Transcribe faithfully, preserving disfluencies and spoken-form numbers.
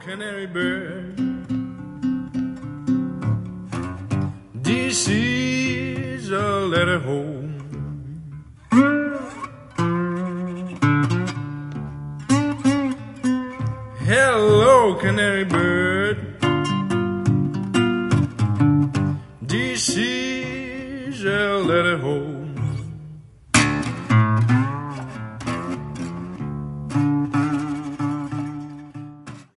canary bird, this is a letter home. Hello, canary bird, this is a letter home.